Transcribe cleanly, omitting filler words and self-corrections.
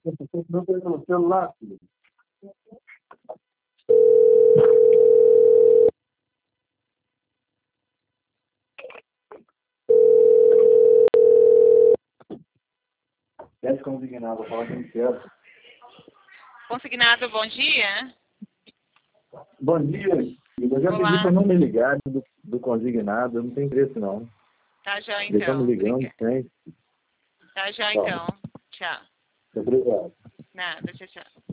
Não tem pelo celular, filho. Desce consignado, fala com certo. Consignado, bom dia. Bom dia. Eu já Olá. pedi para não me ligar do consignado, não tem preço não. Tá já Eles estão então. me ligando, tem. Tá já então. Tchau. Obrigado. Nada, tchau, tchau.